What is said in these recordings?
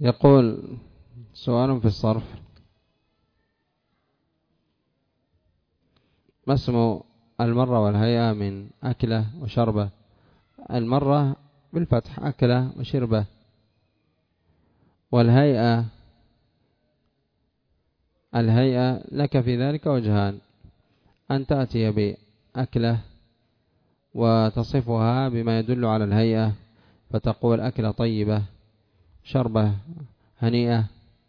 يقول سؤال في الصرف: ما اسم المرة والهيئة من أكلة وشربة؟ المرة بالفتح أكلة وشربة، والهيئة لك في ذلك وجهان: أن تأتي بأكلة وتصفها بما يدل على الهيئة فتقول أكلة طيبة، شربة هنيئة،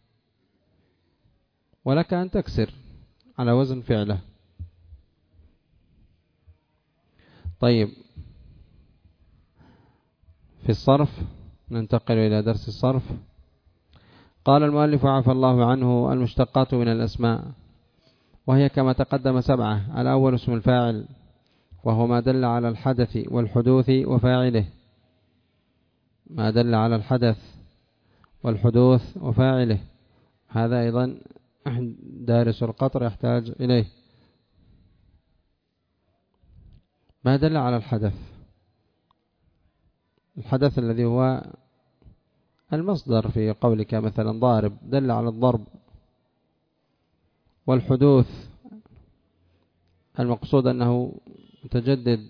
ولك أن تكسر على وزن فعله. طيب، في الصرف ننتقل إلى درس الصرف. قال المؤلف عفى الله عنه: المشتقات من الأسماء، وهي كما تقدم 7. الأول اسم الفاعل، وهو ما دل على الحدث والحدوث وفاعله، ما دل على الحدث والحدوث وفاعله. هذا أيضا دارس القطر يحتاج إليه. ما دل على الحدث الذي هو المصدر في قولك مثلا ضارب، دل على الضرب. والحدوث المقصود أنه متجدد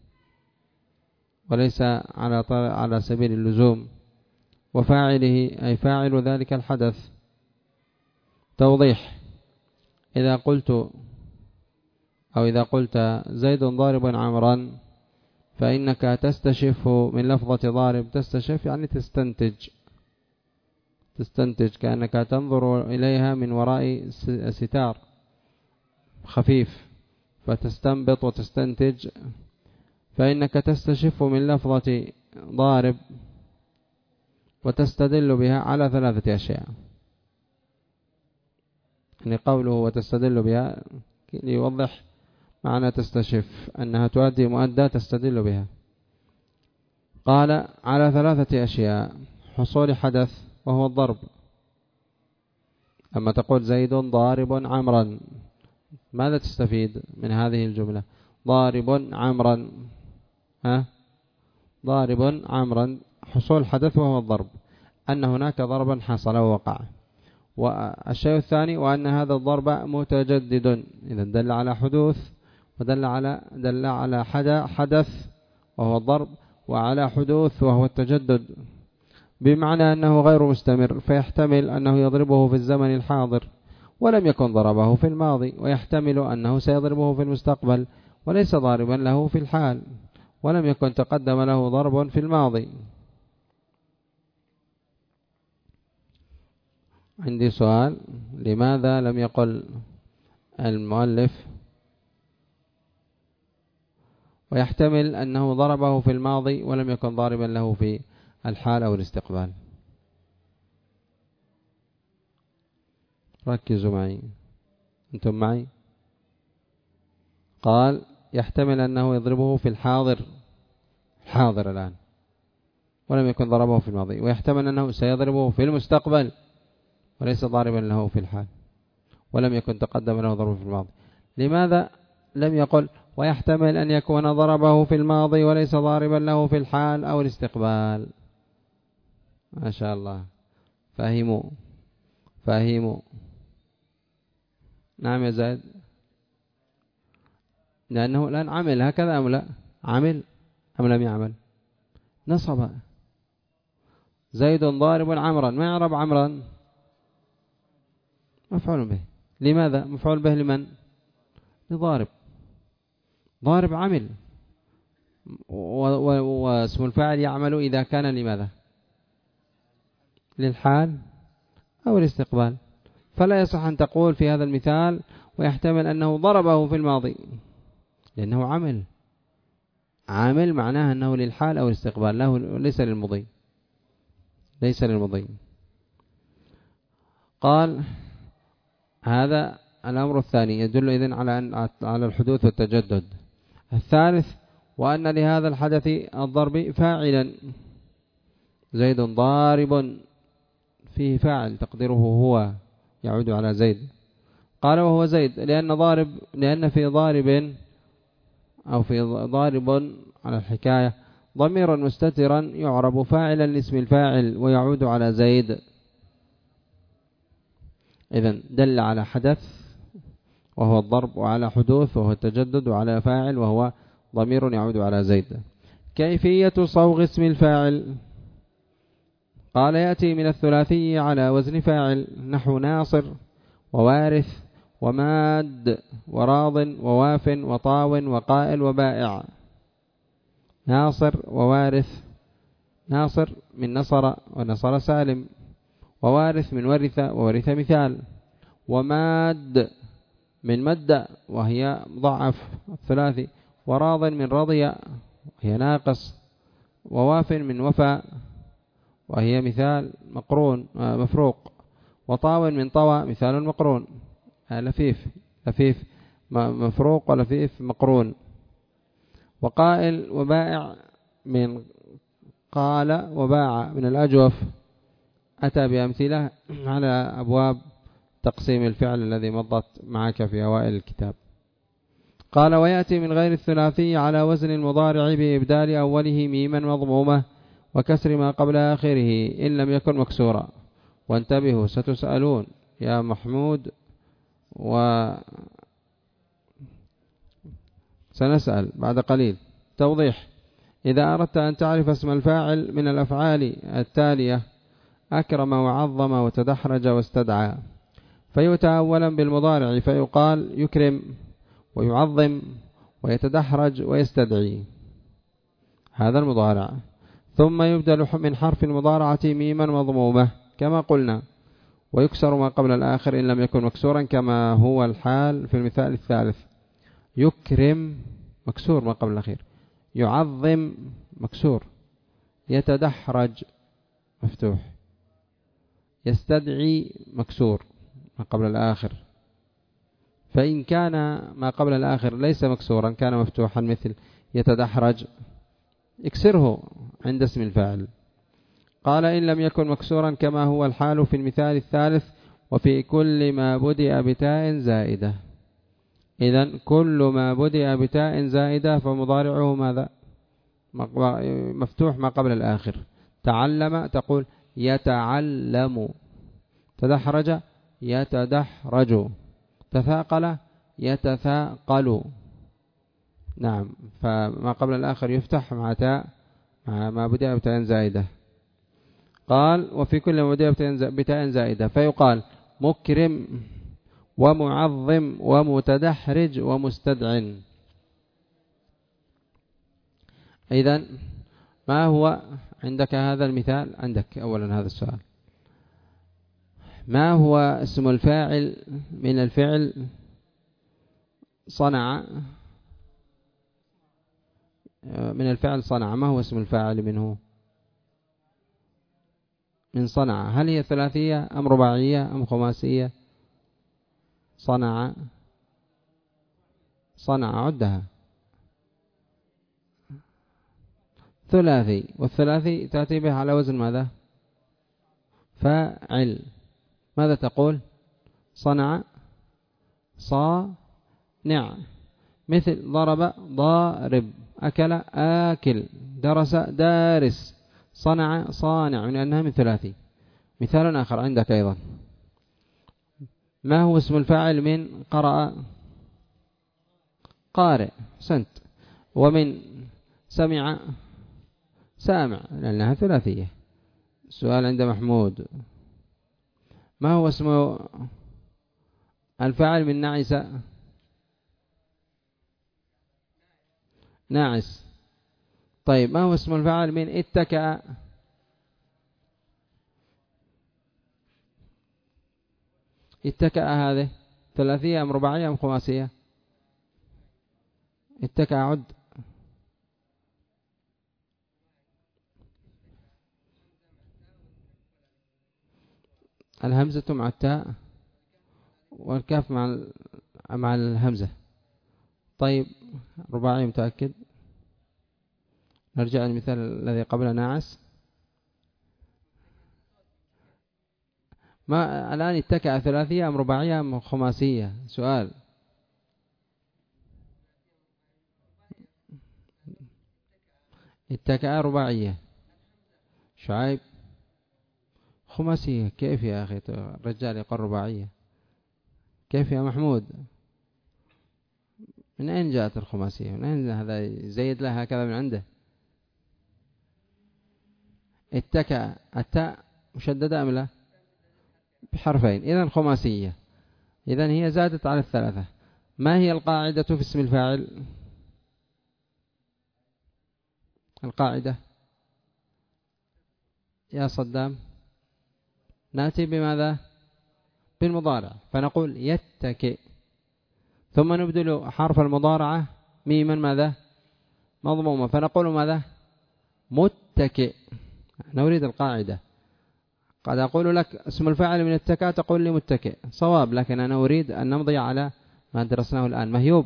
وليس على سبيل اللزوم. وفاعله أي فاعل ذلك الحدث. توضيح: إذا قلت زيد ضارب عمرا، فإنك تستشف من لفظة ضارب. تستشف يعني تستنتج كأنك تنظر إليها من وراء ستار خفيف، فتستنبط وتستنتج. فإنك تستشف من لفظة ضارب وتستدل بها على 3 أشياء. يعني قوله وتستدل بها ليوضح معنى تستشف، أنها تؤدي مؤدى تستدل بها. قال على 3 أشياء: حصول حدث وهو الضرب. أما تقول زيد ضارب عمرا، ماذا تستفيد من هذه الجملة؟ ضارب عمرا، ضارب عمرا، حصول حدث وهو الضرب، أن هناك ضربا حصل ووقع. والشيء الثاني: وأن هذا الضرب متجدد. إذا دل على حدوث، ودل على حدث وهو الضرب، وعلى حدوث وهو التجدد، بمعنى أنه غير مستمر، فيحتمل أنه يضربه في الزمن الحاضر ولم يكن ضربه في الماضي، ويحتمل أنه سيضربه في المستقبل وليس ضاربا له في الحال، ولم يكن تقدم له ضرب في الماضي. عندي سؤال: لماذا لم يقل المؤلف ويحتمل أنه ضربه في الماضي ولم يكن ضاربا له في الحال أو الاستقبال؟ ركزوا معي، أنتم معي. قال يحتمل أنه يضربه في الحاضر الآن ولم يكن ضربه في الماضي، ويحتمل أنه سيضربه في المستقبل وليس ضاربا له في الحال، ولم يكن تقدم له ضربه في الماضي. لماذا لم يقل ويحتمل أن يكون ضربه في الماضي وليس ضاربا له في الحال أو الاستقبال؟ ما شاء الله، فاهموا. نعم يا زيد، لأنه الآن عمل هكذا أم لا؟ عمل أم لم يعمل؟ نصب. زيد ضارب عمرا، ما يعرب عمرا؟ مفعول به. لماذا مفعول به؟ لمن؟ لضارب. ضارب عمل، واسم الفاعل يعمل إذا كان لماذا؟ للحال أو الاستقبال. فلا يصح أن تقول في هذا المثال ويحتمل أنه ضربه في الماضي، لأنه عامل معناه أنه للحال أو الاستقبال، له ليس للمضي. قال هذا الأمر الثاني يدل إذن على الحدوث والتجدد. الثالث: وأن لهذا الحدث الضرب فاعلا. زيد ضارب فيه فاعل تقديره هو، يعود على زيد. قال وهو زيد لأن في ضارب أو في ضارب على الحكاية ضميرا مستترا يعرب فاعلا لاسم الفاعل ويعود على زيد. إذن دل على حدث وهو الضرب، وعلى حدوث وهو التجدد، وعلى فاعل وهو ضمير يعود على زيد. كيفية صوغ اسم الفاعل؟ قال يأتي من الثلاثي على وزن فاعل، نحو ناصر ووارث وماد وراض وواف وطاو وقائل وبائع. ناصر ووارث، ناصر من نصر ونصر سالم، ووارث من ورث وورث مثال، وماد من مد وهي مضاعف الثلاثي، وراض من رضي وهي ناقص، وواف من وفى وهي مثال مقرون مفروق، وطاو من طوى مثال مقرون. لفيف، لفيف مفروق ولفيف مقرون. وقائل وبائع من قال وباع من الأجوف. أتى بأمثلة على أبواب تقسيم الفعل الذي مضت معك في أوائل الكتاب. قال ويأتي من غير الثلاثي على وزن المضارع بإبدال أوله ميما مضمومة وكسر ما قبل آخره إن لم يكن مكسورا. وانتبهوا ستسألون يا محمود سنسأل بعد قليل. توضيح: إذا أردت أن تعرف اسم الفاعل من الأفعال التالية: أكرم وعظم وتدحرج واستدعى، فيؤتى أولا بالمضارع فيقال يكرم ويعظم ويتدحرج ويستدعي، هذا المضارع. ثم يبدل من حرف المضارعة ميما مضمومة كما قلنا، ويكسر ما قبل الآخر إن لم يكن مكسورا كما هو الحال في المثال الثالث. يكرم مكسور ما قبل الأخير، يعظم مكسور، يتدحرج مفتوح، يستدعي مكسور ما قبل الآخر. فإن كان ما قبل الآخر ليس مكسورا كان مفتوحا مثل يتدحرج اكسره عند اسم الفاعل. قال إن لم يكن مكسورا كما هو الحال في المثال الثالث وفي كل ما بدأ بتاء زائدة. إذن كل ما بدأ بتاء زائدة فمضارعه ماذا؟ مفتوح ما قبل الآخر. تعلم تقول يتعلم، تدحرج يتدحرج، تثاقل يتثاقل. نعم، فما قبل الآخر يفتح مع تاء مع ما بدأ بتاء زائدة. قال وفي كل ما بدأ بتاء زائدة فيقال مكرم ومعظم ومتدحرج ومستدع. إذن ما هو عندك هذا المثال؟ عندك أولا هذا السؤال: ما هو اسم الفاعل من الفعل صنع؟ من الفعل صنع، ما هو اسم الفاعل منه؟ من صنع، هل هي ثلاثية أم رباعية أم خماسية؟ صنع، صنع عدها ثلاثي، والثلاثي تأتي به على وزن ماذا؟ فاعل. ماذا تقول؟ صنع صانع، مثل ضرب ضارب، أكل آكل، درس دارس، صنع صانع، لأنها من ثلاثي. مثال آخر عندك أيضا: ما هو اسم الفاعل من قرأ؟ قارئ، سنت. ومن سمع؟ سامع، لأنها ثلاثية. السؤال عند محمود: ما هو اسم الفاعل من نعس؟ ناعس. طيب ما هو اسم الفاعل من اتكأ؟ اتكأ هذه ثلاثية أم رباعية أم خماسية؟ اتكأ عد. الهمزة مع التاء والكاف مع الهمزة. طيب رباعي متأكد؟ نرجع للمثال الذي قبل ناعس. ما الآن اتكأ ثلاثية أم رباعية أم خماسية؟ سؤال. اتكأ رباعية. شعيب خماسية. كيف يا أخي الرجال يقول رباعية؟ كيف يا محمود؟ من أين جاءت الخماسية؟ من أين هذا زيد لها هكذا من عنده؟ اتكأ، التاء مشددة أم لا؟ بحرفين، إذن خماسية، إذن هي زادت على الثلاثة. ما هي القاعدة في اسم الفاعل؟ القاعدة يا صدام، نأتي بماذا؟ بالمضارع، فنقول يتكئ، ثم نبدل حرف المضارعة ميما ماذا؟ مضمومة، فنقول ماذا؟ متكئ. نريد القاعدة. قد أقول لك اسم الفاعل من اتكى، تقول لي متكئ، صواب، لكن أنا أريد أن نمضي على ما درسناه الآن. مهيوب،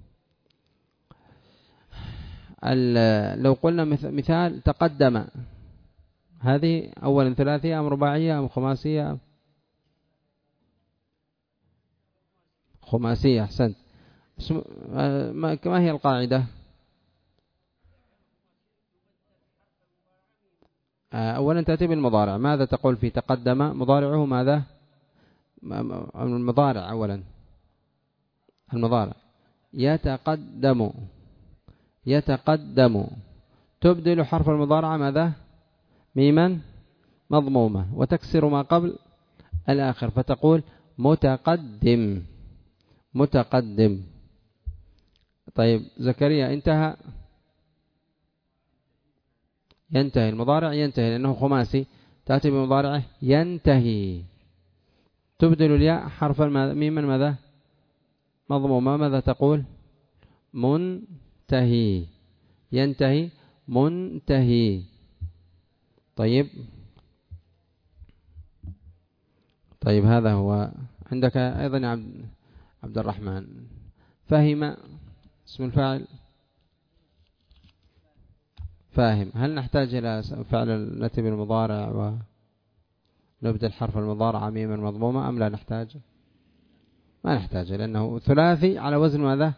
لو قلنا مثال تقدم، هذه أولا ثلاثية أم رباعية أم خماسية؟ خماسية، أحسنت. ما هي القاعدة؟ أولا تأتي بالمضارع، ماذا تقول في تقدم؟ مضارعه ماذا؟ المضارع أولا، المضارع يتقدم، يتقدم، تبدل حرف المضارعة ماذا؟ ميما مضمومة، وتكسر ما قبل الآخر، فتقول متقدم، متقدم. طيب زكريا، انتهى، ينتهي، المضارع ينتهي لأنه خماسي، تأتي بمضارعه ينتهي، تبدل الياء حرف ميما ماذا؟ مضمومة، ماذا تقول؟ منتهي، ينتهي، منتهي. طيب، طيب هذا هو. عندك أيضا يا عبد الرحمن، فهم اسم الفاعل؟ فاهم. هل نحتاج إلى فعل نأتي بالمضارع ونبدل حرف المضارع ميما مضمومة أم لا نحتاج؟ ما نحتاج، لأنه ثلاثي على وزن ماذا؟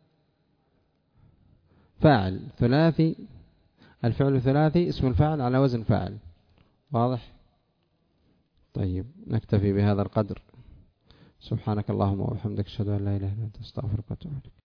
فاعل، ثلاثي، الفعل ثلاثي، اسم الفاعل على وزن فاعل، واضح؟ طيب نكتفي بهذا القدر. سبحانك اللهم وبحمدك، اشهد ان لا اله الا انت، استغفرك واتوب اليك.